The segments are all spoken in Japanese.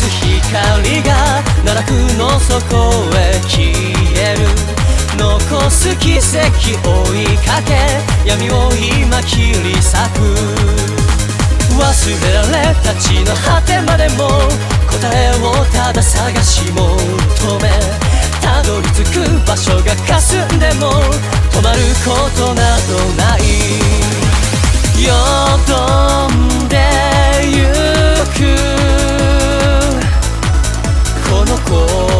光が奈落の底へ消える。残す奇跡追いかけ闇を今切り裂く。忘れられた地の果てまでも答えをただ探し求め、たどり着く場所が霞んでも止まることなどない。よどんでゆくこの心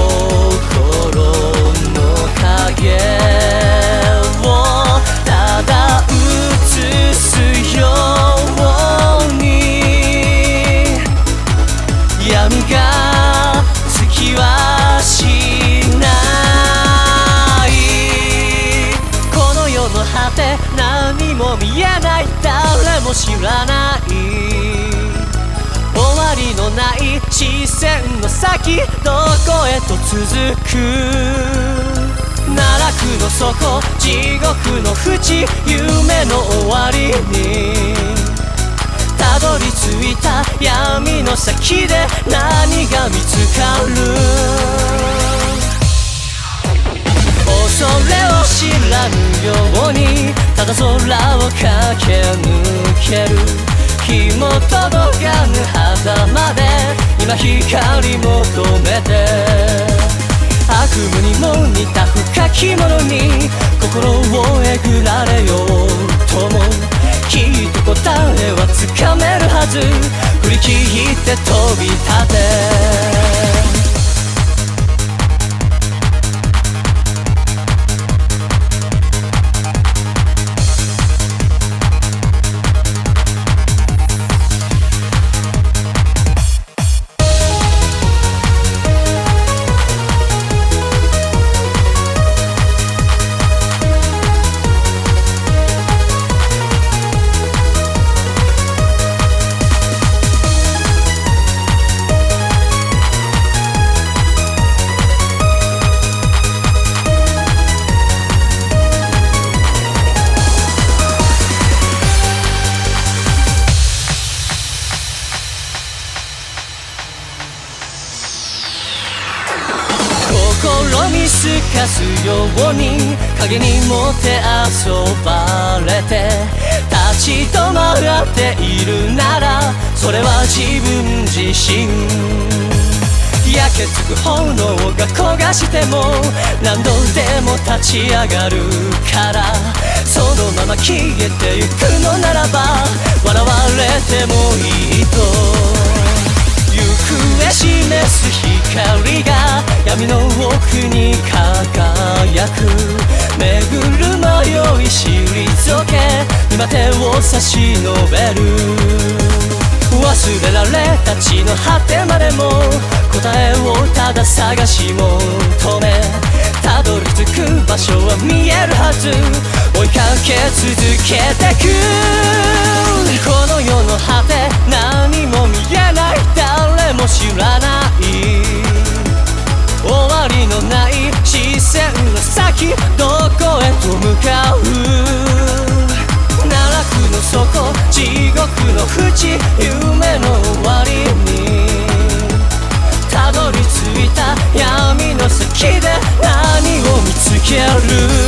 の影をただ映すように、闇がつきはしない。この世の果て何も見えない、誰も知らない、終わりのない視線の先、どこへと続く。奈落の底地獄の淵、夢の終わりにたどり着いた闇の先で何が見つかる。恐れを知らぬようにただ空を駆け抜ける。日も届かぬ旗まで今光求めて、悪夢にも似た深きものに心をえぐられようとも、きっと答えはつかめるはず。振り切って飛び立て、心にすかすように影にもてあそばれて立ち止まっているなら、それは自分自身。焼けつく炎が焦がしても何度でも立ち上がるから、そのまま消えてゆくのならば笑われてもいいと。行方示す光が闇の奥に輝く。巡る迷い退け今手を差し伸べる。忘れられた地の果てまでも答えをただ探し求め、たどり着く場所は見えるはず。追いかけ続けてく。この世の果て何も見えない、誰も知らない、終わりのない視線の先、どこへと向かう。奈落の底地獄の淵、夢の終わりにたどり着いた闇の先で何を見つける。